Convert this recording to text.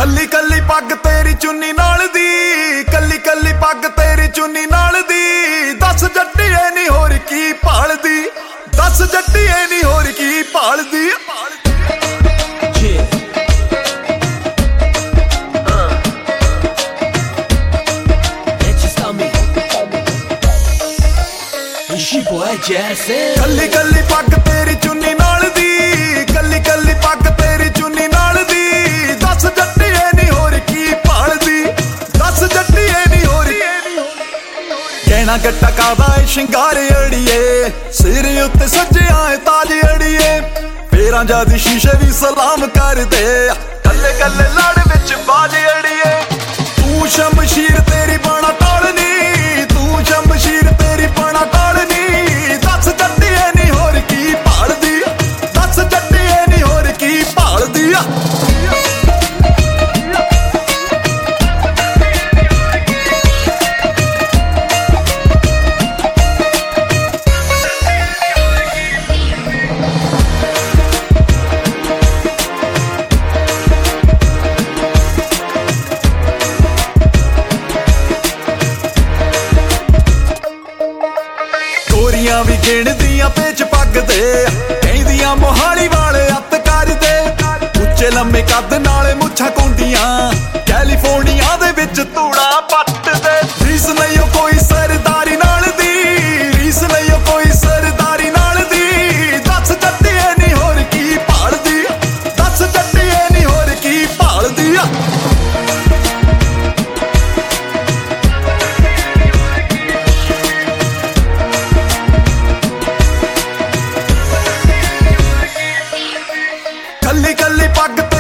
ਕੱਲੀ ਕੱਲੀ ਪੱਗ ਤੇਰੀ ਚੁੰਨੀ ਨਾਲ ਦੀ, ਕੱਲੀ ਕੱਲੀ ਪੱਗ ਤੇਰੀ ਚੁੰਨੀ ਨਾਲ ਦੀ। ਦੱਸ ਜੱਟੀਏ ਨੀ ਹੋਰ ਕੀ ਭਾਲਦੀ, ਦੱਸ ਜੱਟੀਏ ਨੀ ਹੋਰ ਕੀ ਭਾਲਦੀ। ਕੱਲੀ ਕੱਲੀ ਪੱਗ ਤੇਰੀ ਚੁੰਨੀ ਨਾਲ ਦੀ, ਕੱਲੀ ਕੱਲੀ ਪੱਗ ਤੇਰੀ ਚੁੰਨੀ ਨਾਲ ਦੀ। ਦੱਸ ਜੱਟੀਏ ਨੀ ਹੋਰ ਕੀ ਭਾਲਦੀ, ਦੱਸ ਜੱਟੀਏ ਨੀ ਹੋਰ ਕਹਿਣਾ ਗੱਟਾ ਕਾਦਾ ਏ ਸ਼ਿੰਗਾਰ ਅੜੀਏ, ਸਿਰ ਉੱਤੇ ਸੱਜਿਆ ਏ ਤਾਜ ਅੜੀਏ। ਫੇਰਾਂ ਜਦ ਸ਼ੀਸ਼ੇ ਵੀ ਸਲਾਮ ਕਰਦੇ, ਕੱਲੇ ਕੱਲੇ ਲੜ ਵਿੱਚ ਬਾਜ ਅੜੀਏ। ਤੂੰ ਸ਼ਮਸ਼ੀਰ ਤੇਰੀ ਬਾਣਾ ਟਾਲਨੀ, ਤੂੰ ਸ਼ਮਸ਼ੀਰ ਤੇਰੀ ਬਾਣਾ ਟਾਲਨੀ। ਦੱਸ ਜੱਟੀਏ ਨੀ ਹੋਰ ਕੀ ਭਾਲਦੀ, ਦੱਸ ਜੱਟੀਏ ਨੀ ਹੋਰ ਕੀ ਭਾਲਦੀ। ਗੋਰੀਆਂ ਵੀ ਗਿਣਦੀਆਂ ਪੇਚ ਪੱਗ ਦੇ, ਕਹਿੰਦੀਆਂ ਮੋਹਾਲੀ ਵਾਲੇ ਅੱਤ ਕਰਦੇ। ਉੱਚੇ ਲੰਮੇ ਕੱਦ ਨਾਲੇ ਮੁੱਛਾਂ ਕੁੰਡੀਆਂ, ਕੈਲੀਫੋਰਨੀਆ ਦੇ ਵਿੱਚ ਧੂੜਾ ਪੱਟਦੇ। ਰੀਸ ਨਹੀਂ ਓ ਕੋਈ ਸਰਦਾਰੀ ਨਾਲ ਦੀ, ਰੀਸ ਨਹੀਂ ਓ ਕੋਈ ਸਰਦਾਰੀ ਨਾਲ ਦੀ। ਦੱਸ ਜੱਟੀਏ ਨੀ ਹੋਰ ਕੀ ਭਾਲਦੀ, ਦੱਸ ਜੱਟੀਏ ਨੀ ਹੋਰ ਕੀ ਭਾਲਦੀ। ਕੱਲੀ ਕੱਲੀ ਪੱਗ